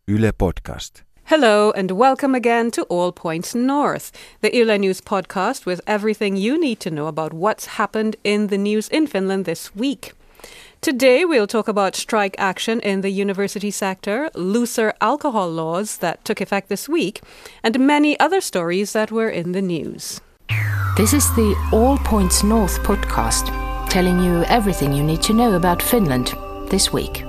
Yle Podcast. Hello and welcome again to All Points North, the Yle News podcast with everything you need to know about what's happened in the news in Finland this week. Today we'll talk about strike action in the university sector, looser alcohol laws that took effect this week, and many other stories that were in the news. This is the All Points North podcast, telling you everything you need to know about Finland this week.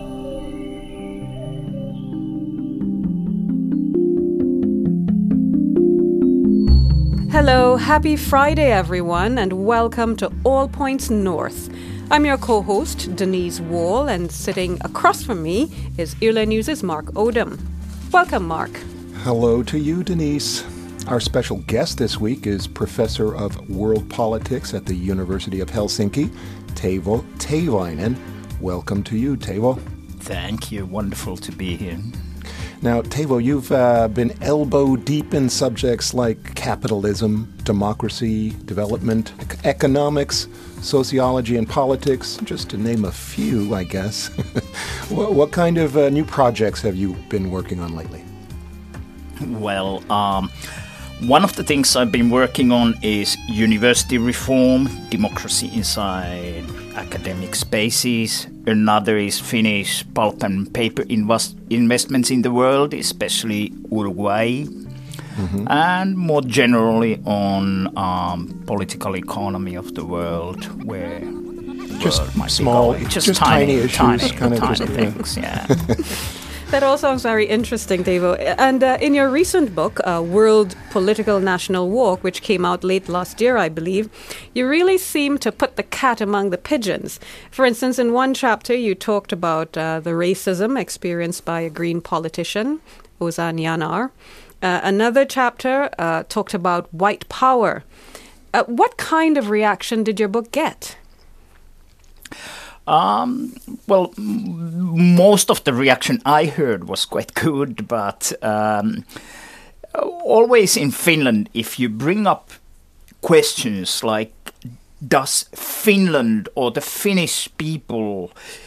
Hello, happy Friday everyone, and welcome to All Points North. I'm your co-host, Denise Wall, and sitting across from me is Yle News' Mark Odom. Welcome, Mark. Hello to you, Denise. Our special guest this week is Professor of World Politics at the University of Helsinki, Teivo Teivainen. Welcome to you, Teivo. Thank you. Wonderful to be here. Now, Teivo, you've been elbow deep in subjects like capitalism, democracy, development, economics, sociology, and politics, just to name a few, I guess. What kind of new projects have you been working on lately? Well, one of the things I've been working on is university reform, democracy inside academic spaces. Another is Finnish pulp and paper investments in the world, especially Uruguay. Mm-hmm. And more generally on political economy of the world, where just world might small, be going. just tiny issues, tiny things, yeah. That all sounds very interesting, Teivo. And in your recent book, World Political National Walk, which came out late last year, I believe, you really seem to put the cat among the pigeons. For instance, in one chapter, you talked about the racism experienced by a Green politician, Ozan Yanar. Another chapter talked about white power. What kind of reaction did your book get? Well, most of the reaction I heard was quite good, but always in Finland, if you bring up questions like, does Finland or the Finnish people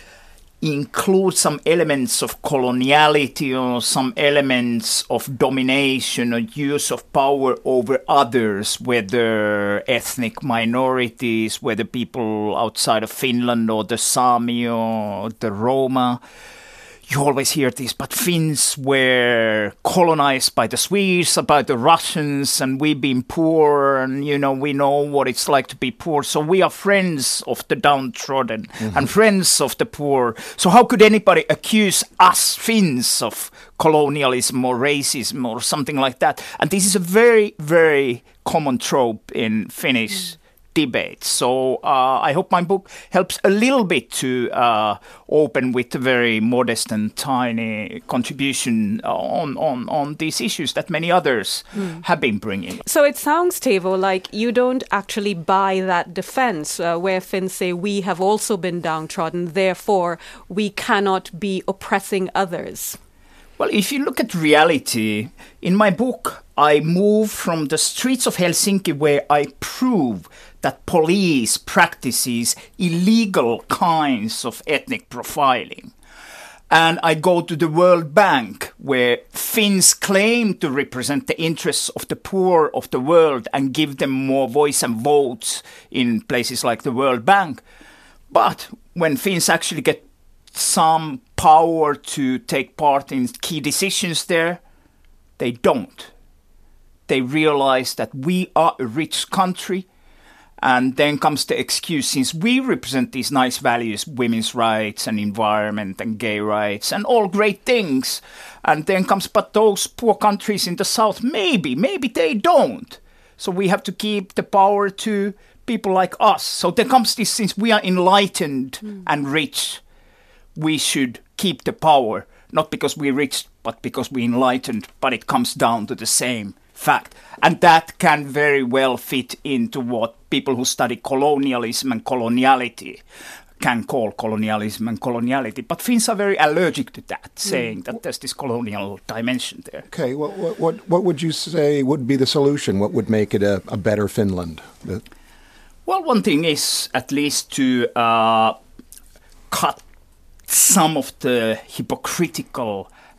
include some elements of coloniality or some elements of domination or use of power over others, whether ethnic minorities, whether people outside of Finland or the Sami or the Roma, you always hear this, but Finns were colonized by the Swedes, by the Russians, and we've been poor, and, we know what it's like to be poor. So we are friends of the downtrodden and friends of the poor. So how could anybody accuse us Finns of colonialism or racism or something like that? And this is a very, very common trope in Finnish debate. So I hope my book helps a little bit to open with a very modest and tiny contribution on these issues that many others have been bringing. So it sounds, Teivo, like you don't actually buy that defense where Finns say we have also been downtrodden, therefore we cannot be oppressing others. Well, if you look at reality, in my book, I move from the streets of Helsinki where I prove that police practices illegal kinds of ethnic profiling. And I go to the World Bank, where Finns claim to represent the interests of the poor of the world and give them more voice and votes in places like the World Bank. But when Finns actually get some power to take part in key decisions there, they don't. They realize that we are a rich country, and then comes the excuse, since we represent these nice values, women's rights and environment and gay rights and all great things, and then comes, but those poor countries in the south, maybe they don't. So we have to keep the power to people like us. So there comes this, since we are enlightened and rich, we should keep the power, not because we're rich, but because we're enlightened, but it comes down to the same fact. And that can very well fit into what people who study colonialism and coloniality can call colonialism and coloniality. But Finns are very allergic to that, saying that there's this colonial dimension there. Okay, what would you say would be the solution? What would make it a better Finland? Well, one thing is at least to cut some of the hypocritical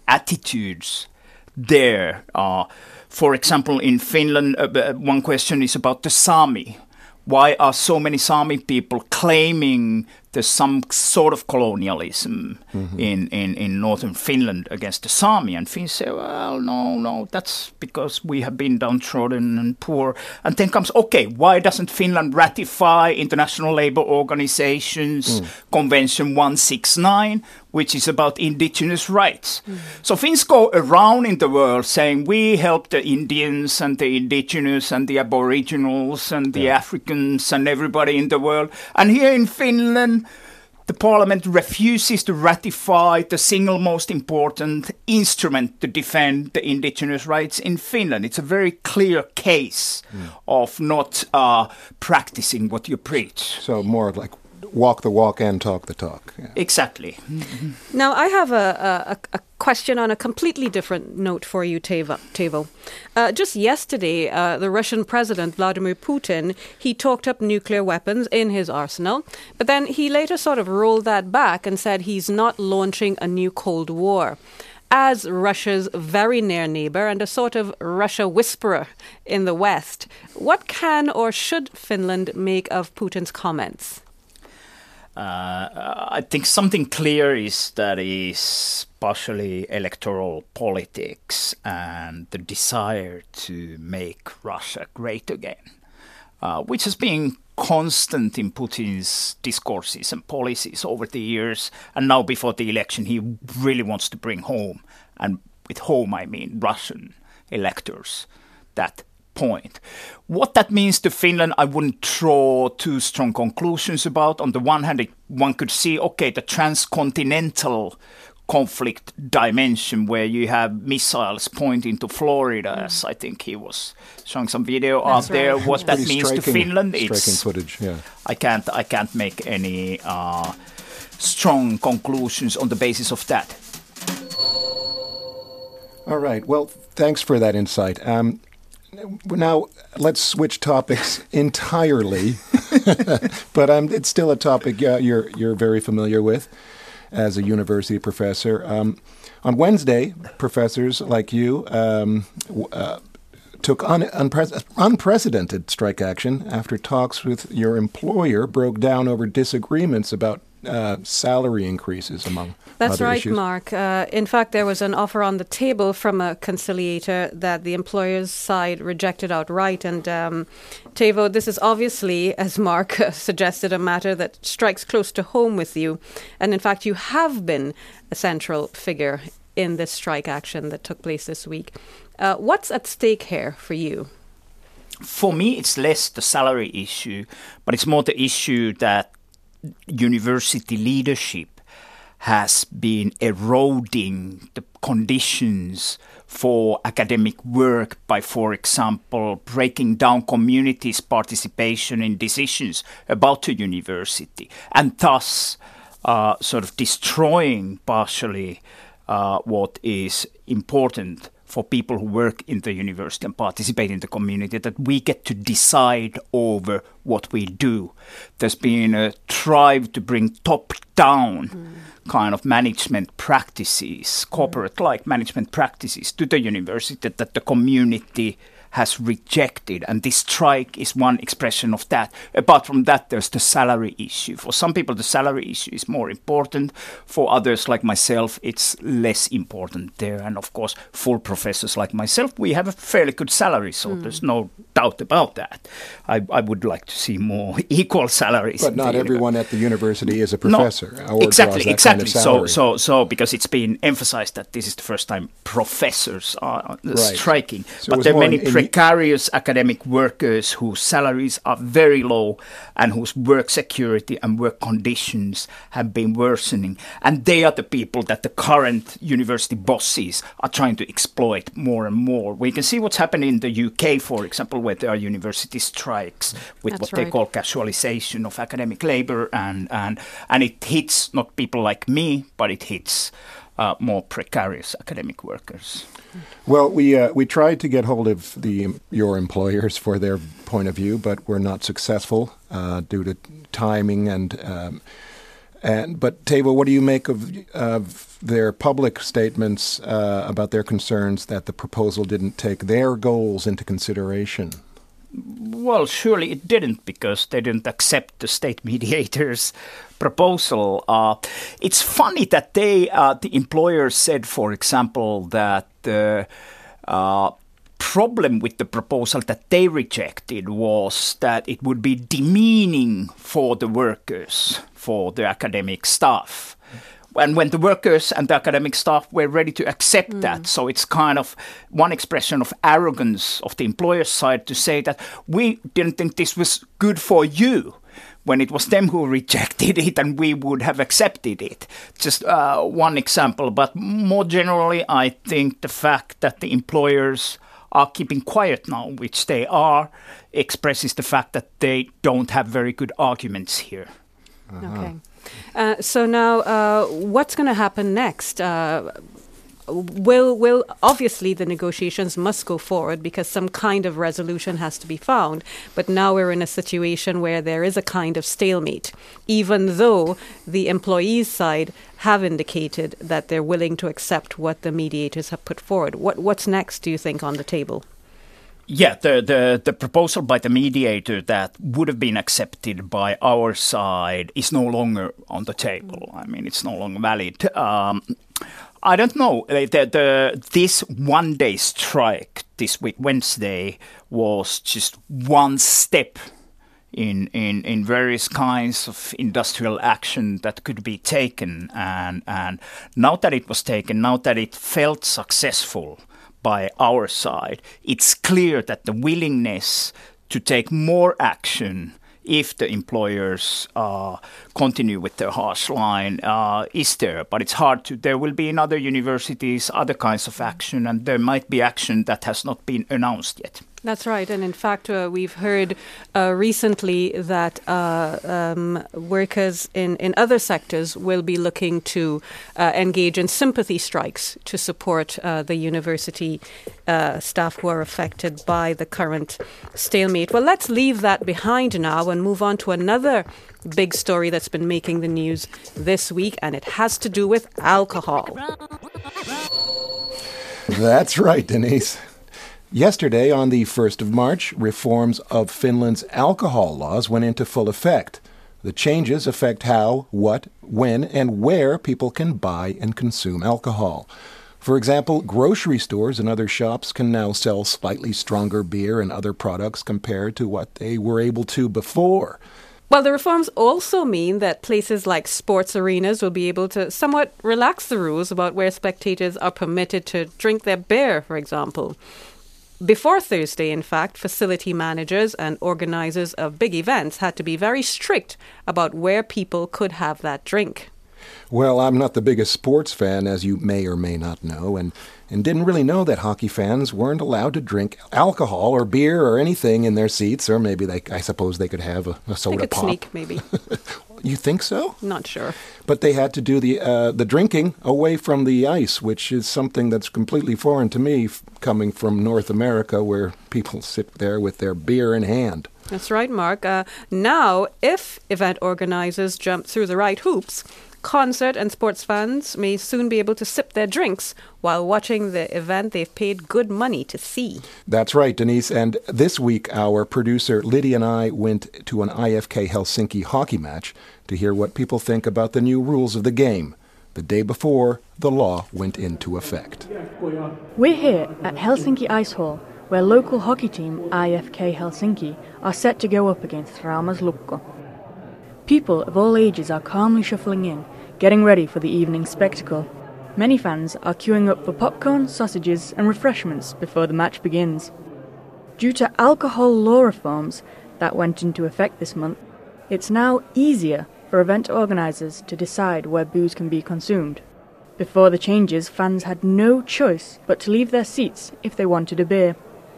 attitudes there. For example, in Finland, one question is about the Sami. Why are so many Sami people claiming there's some sort of colonialism in northern Finland against the Sami? And Finns say, well, no, that's because we have been downtrodden and poor. And then comes, okay, why doesn't Finland ratify International Labour Organization's Convention 169, which is about indigenous rights? So Finns go around in the world saying we help the Indians and the indigenous and the aboriginals and the Africans and everybody in the world. And here in Finland, the parliament refuses to ratify the single most important instrument to defend the indigenous rights in Finland. It's a very clear case of not practicing what you preach. So more like walk the walk and talk the talk. Yeah. Exactly. Now, I have a question on a completely different note for you, Teivo. Just yesterday, the Russian president, Vladimir Putin, he talked up nuclear weapons in his arsenal, but then he later sort of rolled that back and said he's not launching a new Cold War. As Russia's very near neighbour and a sort of Russia whisperer in the West, what can or should Finland make of Putin's comments? I think something clear is that is partially electoral politics and the desire to make Russia great again, which has been constant in Putin's discourses and policies over the years. And now before the election, he really wants to bring home, and with home I mean Russian electors, that point. What that means to Finland, I wouldn't draw too strong conclusions about. On the one hand, one could see, okay, the transcontinental conflict dimension where you have missiles pointing to Florida, as I think he was showing some video out there. What that means to Finland, striking footage. Yeah, I can't make any strong conclusions on the basis of that. All right. Well, thanks for that insight. Now, let's switch topics entirely, but it's still a topic you're very familiar with as a university professor. On Wednesday, professors like you took unprecedented strike action after talks with your employer broke down over disagreements about salary increases among That's other right, issues. Mark. In fact, there was an offer on the table from a conciliator that the employer's side rejected outright. And Teivo, this is obviously, as Mark suggested, a matter that strikes close to home with you. And in fact, you have been a central figure in this strike action that took place this week. What's at stake here for you? For me, it's less the salary issue, but it's more the issue that university leadership has been eroding the conditions for academic work by, for example, breaking down communities' participation in decisions about the university, and thus sort of destroying partially what is important for people who work in the university and participate in the community, that we get to decide over what we do. There's been a drive to bring top-down kind of management practices, corporate-like management practices to the university that the community has rejected, and this strike is one expression of that. Apart from that, there's the salary issue. For some people, the salary issue is more important. For others, like myself, it's less important there. And of course, full professors like myself, we have a fairly good salary, so there's no doubt about that. I would like to see more equal salaries. But not everyone at the university is a professor. No, exactly. Kind of salary. So because it's been emphasized that this is the first time professors are striking, so but there are many precarious academic workers whose salaries are very low and whose work security and work conditions have been worsening. And they are the people that the current university bosses are trying to exploit more and more. We can see what's happening in the UK, for example, where there are university strikes with they call casualization of academic labor. And it hits not people like me, but it hits more precarious academic workers. Well, we tried to get hold of your employers for their point of view, but we're not successful due to timing and But Teivo, what do you make of their public statements about their concerns that the proposal didn't take their goals into consideration? Well, surely it didn't, because they didn't accept the state mediator's proposal. It's funny that the employers said, for example, that the problem with the proposal that they rejected was that it would be demeaning for the workers, for the academic staff. And when the workers and the academic staff were ready to accept that, so it's kind of one expression of arrogance of the employer's side to say that we didn't think this was good for you, when it was them who rejected it and we would have accepted it. Just one example. But more generally, I think the fact that the employers are keeping quiet now, which they are, expresses the fact that they don't have very good arguments here. Okay. So now, what's going to happen next? Will obviously the negotiations must go forward because some kind of resolution has to be found. But now we're in a situation where there is a kind of stalemate, even though the employees' side have indicated that they're willing to accept what the mediators have put forward. What's next, do you think, on the table? Yeah, the proposal by the mediator that would have been accepted by our side is no longer on the table. I mean, it's no longer valid. I don't know. This one-day strike this week, Wednesday, was just one step in various kinds of industrial action that could be taken. And now that it was taken, now that it felt successful by our side, it's clear that the willingness to take more action if the employers continue with their harsh line is there. But it's hard to, there will be in other universities other kinds of action, and there might be action that has not been announced yet. That's right. And in fact, we've heard recently that workers in other sectors will be looking to engage in sympathy strikes to support the university staff who are affected by the current stalemate. Well, let's leave that behind now and move on to another big story that's been making the news this week, and it has to do with alcohol. That's right, Denise. Yesterday, on the 1st of March, reforms of Finland's alcohol laws went into full effect. The changes affect how, what, when, and where people can buy and consume alcohol. For example, grocery stores and other shops can now sell slightly stronger beer and other products compared to what they were able to before. Well, the reforms also mean that places like sports arenas will be able to somewhat relax the rules about where spectators are permitted to drink their beer, for example. Before Thursday, in fact, facility managers and organizers of big events had to be very strict about where people could have that drink. Well, I'm not the biggest sports fan, as you may or may not know, and didn't really know that hockey fans weren't allowed to drink alcohol or beer or anything in their seats, or maybe I suppose they could have a soda they could pop. Sneak, maybe. You think so? Not sure. But they had to do the drinking away from the ice, which is something that's completely foreign to me, coming from North America, where people sit there with their beer in hand. That's right, Mark. Now, if event organizers jump through the right hoops, concert and sports fans may soon be able to sip their drinks while watching the event they've paid good money to see. That's right, Denise. And this week, our producer Lydia and I went to an IFK Helsinki hockey match to hear what people think about the new rules of the game, the day before the law went into effect. We're here at Helsinki Ice Hall, where local hockey team IFK Helsinki are set to go up against Rauma's Lukko. People of all ages are calmly shuffling in, getting ready for the evening spectacle. Many fans are queuing up for popcorn, sausages and refreshments before the match begins. Due to alcohol law reforms that went into effect this month, it's now easier for event organisers to decide where booze can be consumed. Before the changes, fans had no choice but to leave their seats if they wanted a beer.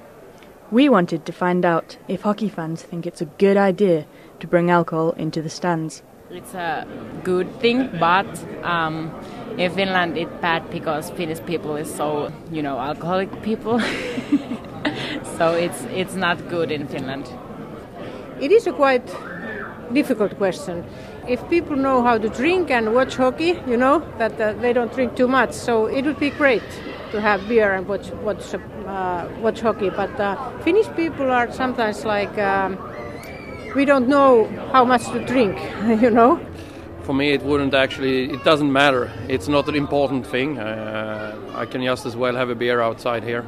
We wanted to find out if hockey fans think it's a good idea to bring alcohol into the stands. It's a good thing, but in Finland it's bad because Finnish people is so, alcoholic people. So it's not good in Finland. It is a quite difficult question. If people know how to drink and watch hockey, you know, that they don't drink too much. So it would be great to have beer and watch hockey. But Finnish people are sometimes like, we don't know how much to drink, you know. For me, it doesn't matter. It's not an important thing. I can just as well have a beer outside here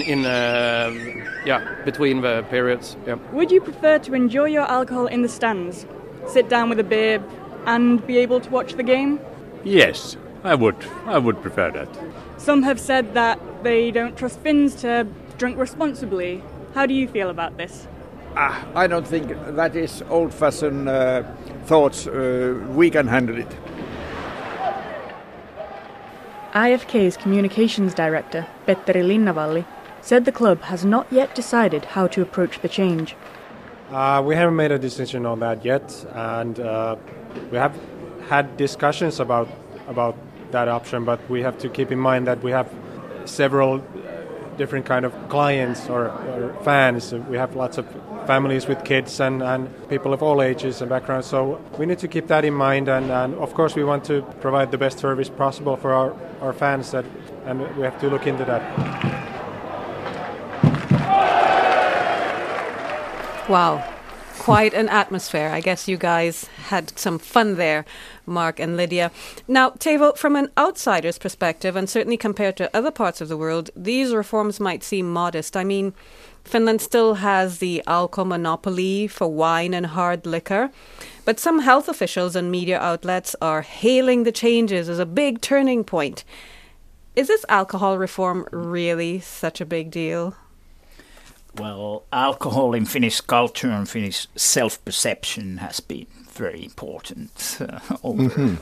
between the periods. Yeah. Would you prefer to enjoy your alcohol in the stands, sit down with a beer and be able to watch the game? Yes, I would. I would prefer that. Some have said that they don't trust Finns to drink responsibly. How do you feel about this? I don't think that is old-fashioned thoughts. We can handle it. IFK's communications director, Petteri Linnavalli, said the club has not yet decided how to approach the change. We haven't made a decision on that yet, and we have had discussions about that option, but we have to keep in mind that we have several different kind of clients or fans. We have lots of families with kids and people of all ages and backgrounds, so we need to keep that in mind, and of course we want to provide the best service possible for our fans, and we have to look into that. Wow, quite an atmosphere. I guess you guys had some fun there, Mark and Lydia. Now, Teivo, from an outsider's perspective, and certainly compared to other parts of the world, these reforms might seem modest. I mean, Finland still has the alcohol monopoly for wine and hard liquor, but some health officials and media outlets are hailing the changes as a big turning point. Is this alcohol reform really such a big deal? Well, alcohol in Finnish culture and Finnish self-perception has been very important over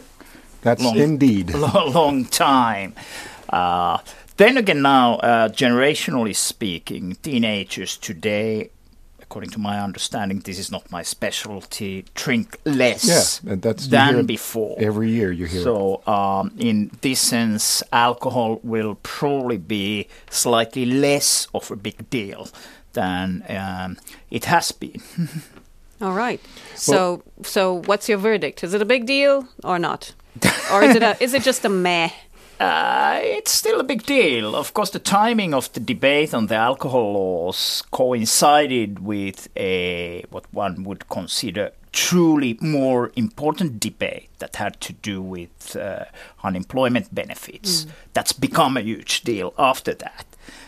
long time. Then again now, generationally speaking, teenagers today, according to my understanding, this is not my specialty, drink less than before. Every year you hear it. So in this sense, alcohol will probably be slightly less of a big deal than it has been. All right. So what's your verdict? Is it a big deal or not? Or is it just a meh? It's still a big deal. Of course, the timing of the debate on the alcohol laws coincided with what one would consider truly more important debate that had to do with unemployment benefits. That's become a huge deal after that.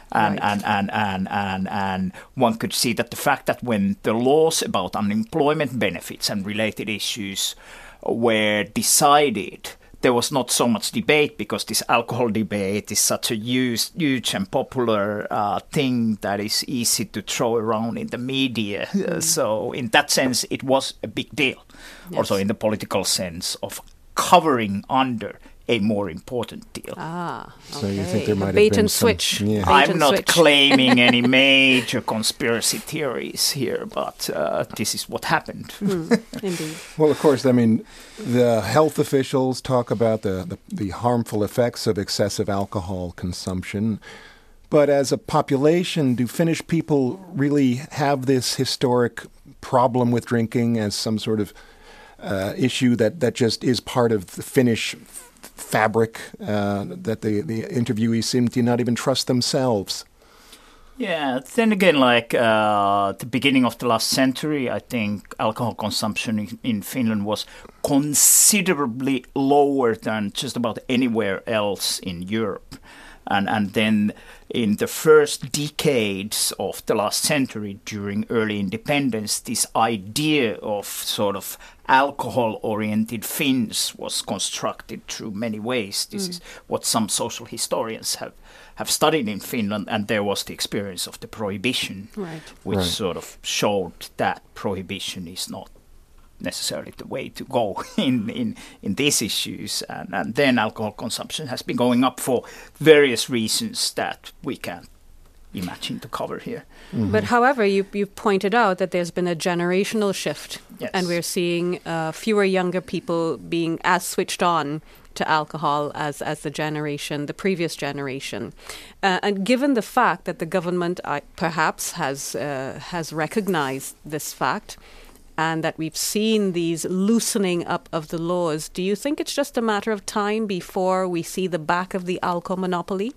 And one could see that the fact that when the laws about unemployment benefits and related issues were decided, there was not so much debate because this alcohol debate is such a huge and popular thing that is easy to throw around in the media. So in that sense, it was a big deal. Yes. Also in the political sense of covering under a more important deal. Okay. So you think there might have bait been and switch. Yeah. I'm not claiming any major conspiracy theories here, but this is what happened. Indeed. Well, of course, I mean, the health officials talk about the harmful effects of excessive alcohol consumption. But as a population, do Finnish people really have this historic problem with drinking as some sort of issue that just is part of the Finnish fabric that the interviewees seem to not even trust themselves? Yeah, then again, like the beginning of the last century, I think alcohol consumption in Finland was considerably lower than just about anywhere else in Europe. And then in the first decades of the last century, during early independence, this idea of sort of alcohol-oriented Finns was constructed through many ways. This is what some social historians have studied in Finland, and there was the experience of the prohibition, which sort of showed that prohibition is not necessarily the way to go in these issues, and then alcohol consumption has been going up for various reasons that we can't imagine to cover here. But however, you pointed out that there's been a generational shift, and we're seeing fewer younger people being as switched on to alcohol as the previous generation, and given the fact that the government perhaps has recognized this fact and that we've seen these loosening up of the laws. Do you think it's just a matter of time before we see the back of the alcohol monopoly?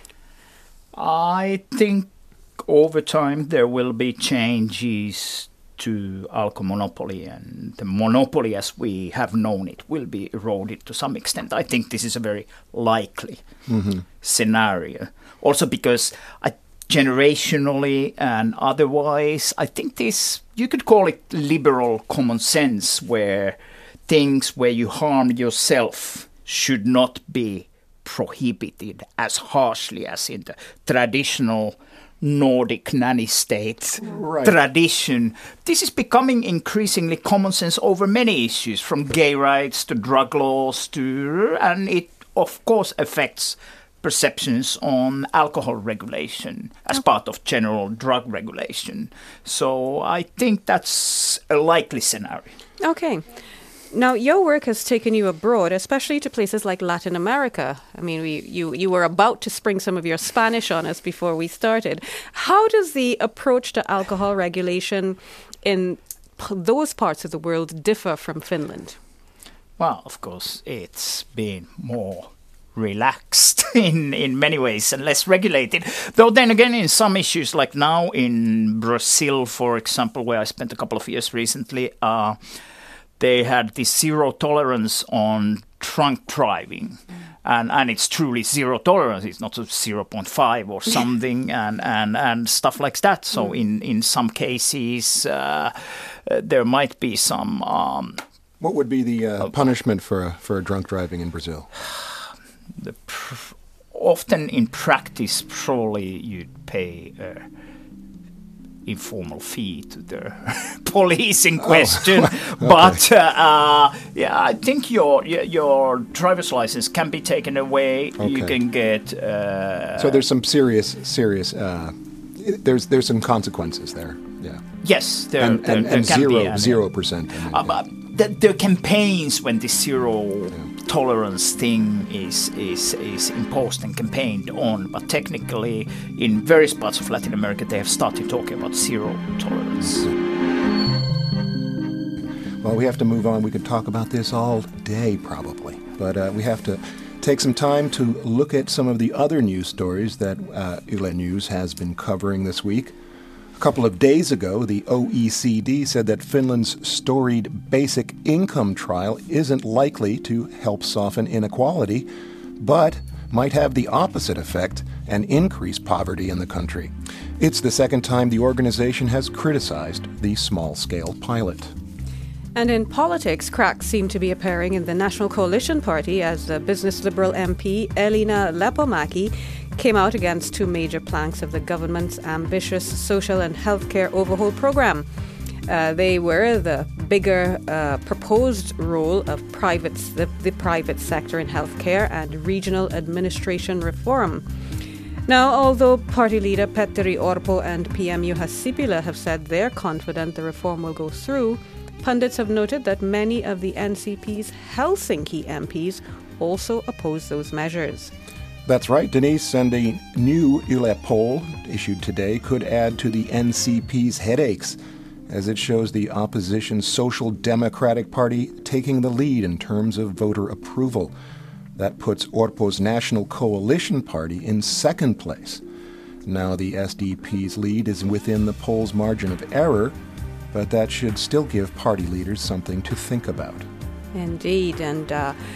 I think over time there will be changes to alcohol monopoly, and the monopoly as we have known it will be eroded to some extent. I think this is a very likely scenario. Also because generationally and otherwise, I think this, you could call it liberal common sense, where things where you harm yourself should not be prohibited as harshly as in the traditional Nordic nanny state tradition. This is becoming increasingly common sense over many issues, from gay rights to drug laws and it of course affects perceptions on alcohol regulation as part of general drug regulation. So I think that's a likely scenario. Okay. Now, your work has taken you abroad, especially to places like Latin America. I mean, you were about to spring some of your Spanish on us before we started. How does the approach to alcohol regulation in those parts of the world differ from Finland? Well, of course, it's been more relaxed in many ways and less regulated. Though then again, in some issues, like now in Brazil, for example, where I spent a couple of years recently, they had this zero tolerance on drunk driving. And it's truly zero tolerance. It's not a 0.5 or something and stuff like that. So in some cases, there might be some... what would be the punishment for a drunk driving in Brazil? Often in practice, probably you'd pay informal fee to the police in question. But I think your driver's license can be taken away. Okay. You can get. So there's some serious. There's some consequences there. Yeah. Yes, there and can be 0%. The campaigns when the zero tolerance thing is imposed and campaigned on, but technically in various parts of Latin America they have started talking about zero tolerance. Well, we have to move on. We could talk about this all day probably, but we have to take some time to look at some of the other news stories that Yle News has been covering this week. A couple of days ago, the OECD said that Finland's storied basic income trial isn't likely to help soften inequality, but might have the opposite effect and increase poverty in the country. It's the second time the organization has criticized the small-scale pilot. And in politics, cracks seem to be appearing in the National Coalition Party as the Business Liberal MP Elina Lepomäki came out against two major planks of the government's ambitious social and healthcare overhaul program. They were the bigger proposed role of the private sector in healthcare and regional administration reform. Now, although party leader Petteri Orpo and PM Juha Sipilä have said they're confident the reform will go through, pundits have noted that many of the NCP's Helsinki MPs also oppose those measures. That's right, Denise, and a new Yle poll issued today could add to the NCP's headaches, as it shows the opposition Social Democratic Party taking the lead in terms of voter approval. That puts Orpo's National Coalition Party in second place. Now the SDP's lead is within the poll's margin of error, but that should still give party leaders something to think about. Indeed, and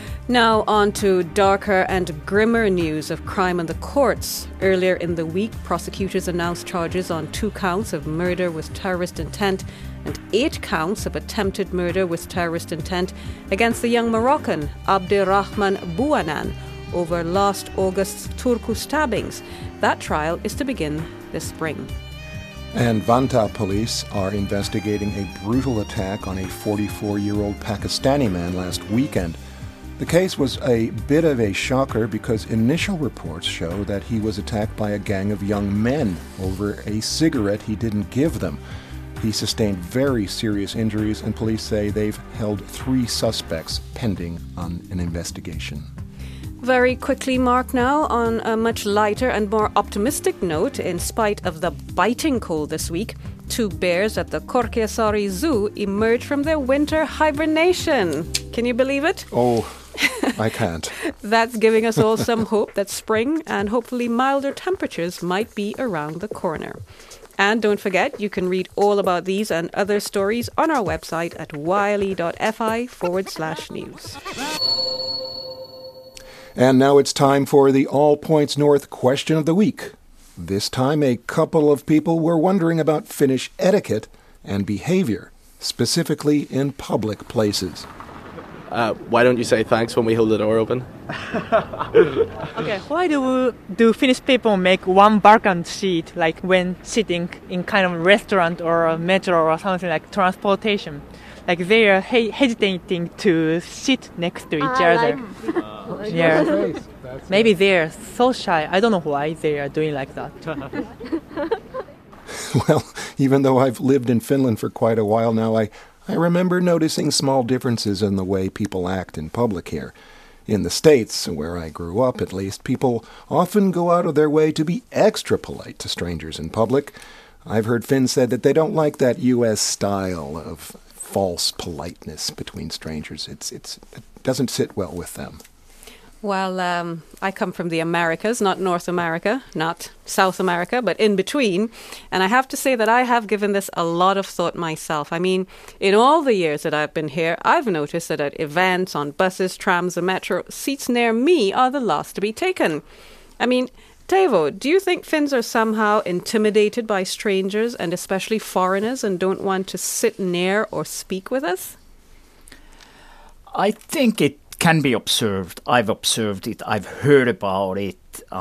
now on to darker and grimmer news of crime in the courts. Earlier in the week, prosecutors announced charges on 2 counts of murder with terrorist intent and 8 counts of attempted murder with terrorist intent against the young Moroccan Abderrahman Bouanan over last August's Turku stabbings. That trial is to begin this spring. And Vantaa police are investigating a brutal attack on a 44-year-old Pakistani man last weekend. The case was a bit of a shocker because initial reports show that he was attacked by a gang of young men over a cigarette he didn't give them. He sustained very serious injuries, and police say they've held 3 suspects pending on an investigation. Very quickly, Mark, now on a much lighter and more optimistic note, in spite of the biting cold this week, 2 bears at the Korkeasaari Zoo emerged from their winter hibernation. Can you believe it? Oh, I can't. That's giving us all some hope that spring and hopefully milder temperatures might be around the corner. And don't forget, you can read all about these and other stories on our website at yle.fi/news. And now it's time for the All Points North question of the week. This time, a couple of people were wondering about Finnish etiquette and behavior, specifically in public places. Why don't you say thanks when we hold the door open? Okay, why do Finnish people make one balcony seat, like when sitting in kind of restaurant or a metro or something like transportation? Like they are hesitating to sit next to each other. Yeah, maybe they're so shy. I don't know why they are doing like that. Well, even though I've lived in Finland for quite a while now, I remember noticing small differences in the way people act in public here. In the States, where I grew up at least, people often go out of their way to be extra polite to strangers in public. I've heard Finns say that they don't like that U.S. style of false politeness between strangers. It doesn't sit well with them. Well, I come from the Americas, not North America, not South America, but in between. And I have to say that I have given this a lot of thought myself. I mean, in all the years that I've been here, I've noticed that at events, on buses, trams, and metro, seats near me are the last to be taken. I mean, Teivo, do you think Finns are somehow intimidated by strangers and especially foreigners and don't want to sit near or speak with us? I think it can be observed. I've observed it. I've heard about it.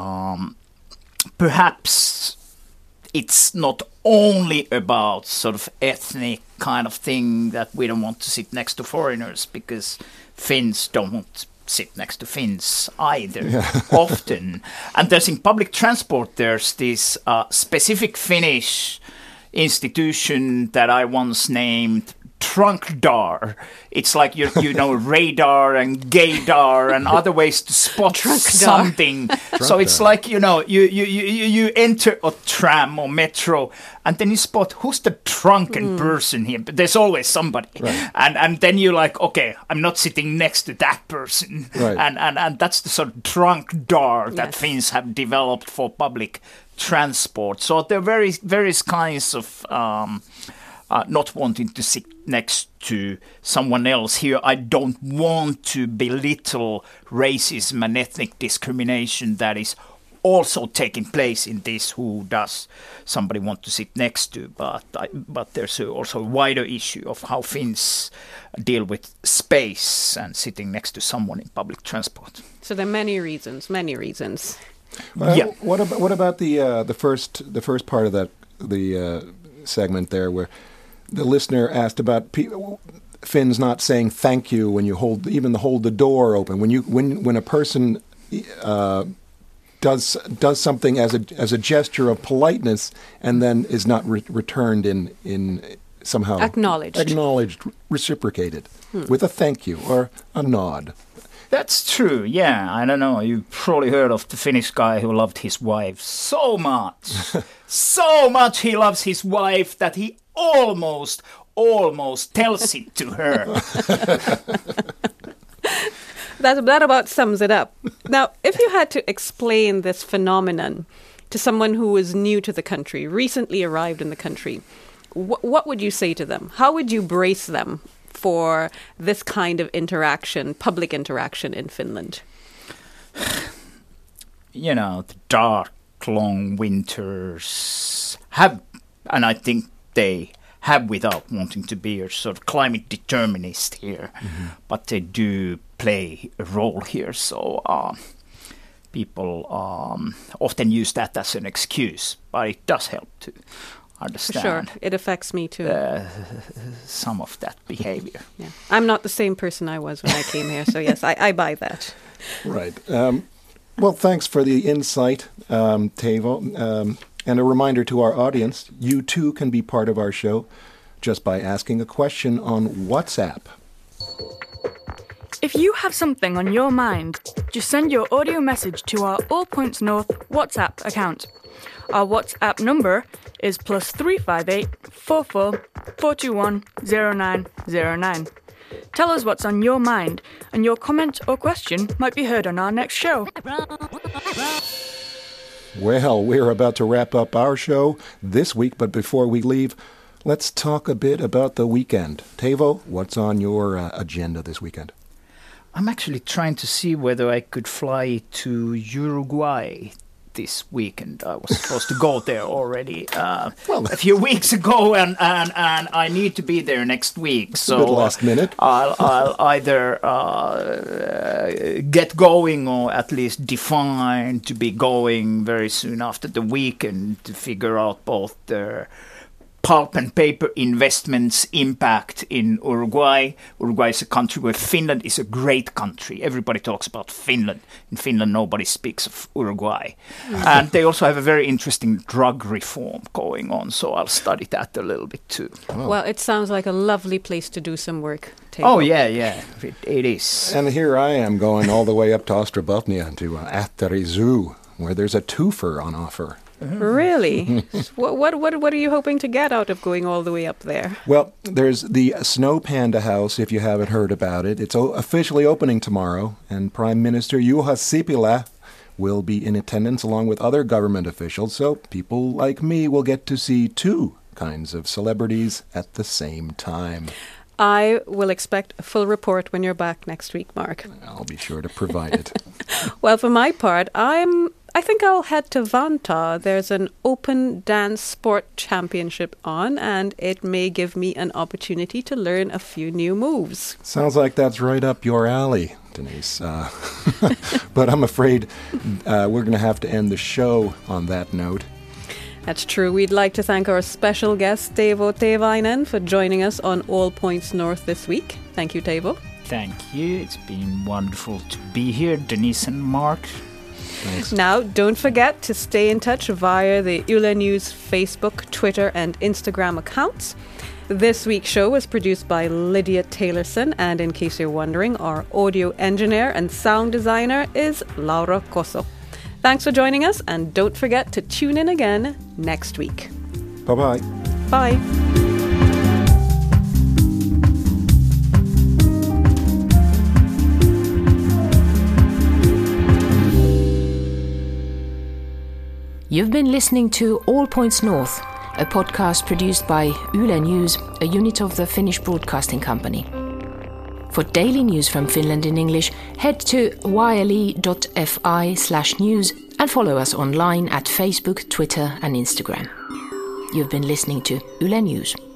Perhaps it's not only about sort of ethnic kind of thing that we don't want to sit next to foreigners, because Finns don't want to sit next to Finns either, often. And there's in public transport, there's this specific Finnish institution that I once named Trunkdar. It's like you know radar and gaydar and other ways to spot something. So it's like you enter a tram or metro and then you spot who's the drunken person here. But there's always somebody, right. and then you're like, okay, I'm not sitting next to that person, right. and that's the sort of Trunkdar that Finns have developed for public transport. So there are various kinds of not wanting to sit next to someone else. Here, I don't want to belittle racism and ethnic discrimination that is also taking place in this. Who does somebody want to sit next to? But there's also a wider issue of how Finns deal with space and sitting next to someone in public transport. So there are many reasons. What about the first part of that segment there, where the listener asked about Finns not saying thank you when you hold the door open. When a person does something as a gesture of politeness and then is not returned in somehow acknowledged, reciprocated with a thank you or a nod. That's true, yeah. I don't know, you've probably heard of the Finnish guy who loved his wife so much. So much he loves his wife that he almost tells it to her. That about sums it up. Now, if you had to explain this phenomenon to someone who is new to the country, recently arrived in the country, what would you say to them? How would you brace them for this kind of interaction, public interaction in Finland? You know, the dark, long winters have, and I think they have without wanting to be a sort of climate determinist here, but they do play a role here. So people often use that as an excuse, but it does help to understand. Sure, it affects me too. Some of that behavior. Yeah. I'm not the same person I was when I came here, so yes, I buy that. Right. Well, thanks for the insight, Teivo. And a reminder to our audience, you too can be part of our show just by asking a question on WhatsApp. If you have something on your mind, just send your audio message to our All Points North WhatsApp account. Our WhatsApp number is +358 44 421 0909. Tell us what's on your mind, and your comment or question might be heard on our next show. Well, we're about to wrap up our show this week, but before we leave, let's talk a bit about the weekend. Teivo, what's on your agenda this weekend? I'm actually trying to see whether I could fly to Uruguay this weekend. I was supposed to go there already a few weeks ago, and I need to be there next week. So a bit last minute. I'll either get going or at least define to be going very soon after the weekend to figure out both the pulp and paper investments impact in Uruguay. Uruguay is a country where Finland is a great country. Everybody talks about Finland. In Finland, nobody speaks of Uruguay. And they also have a very interesting drug reform going on, so I'll study that a little bit too. Oh. Well, it sounds like a lovely place to do some work. Oh, yeah, it is. And here I am going all the way up to Ostrobotnia to Ähtäri Zoo, where there's a twofer on offer. Really? What are you hoping to get out of going all the way up there? Well, there's the Snow Panda House, if you haven't heard about it. It's officially opening tomorrow, and Prime Minister Juha Sipilä will be in attendance along with other government officials, so people like me will get to see two kinds of celebrities at the same time. I will expect a full report when you're back next week, Mark. I'll be sure to provide it. Well, for my part, I think I'll head to Vantaa. There's an open dance sport championship on, and it may give me an opportunity to learn a few new moves. Sounds like that's right up your alley, Denise. But I'm afraid we're going to have to end the show on that note. That's true. We'd like to thank our special guest, Teivo Teivainen, for joining us on All Points North this week. Thank you, Teivo. Thank you. It's been wonderful to be here, Denise and Mark. Thanks. Now, don't forget to stay in touch via the Yle News Facebook, Twitter, and Instagram accounts. This week's show was produced by Lydia Taylorson, and in case you're wondering, our audio engineer and sound designer is Laura Koso. Thanks for joining us, and don't forget to tune in again next week. Bye-bye. Bye. You've been listening to All Points North, a podcast produced by Yle News, a unit of the Finnish Broadcasting Company. For daily news from Finland in English, head to yle.fi/news and follow us online at Facebook, Twitter and Instagram. You've been listening to Yle News.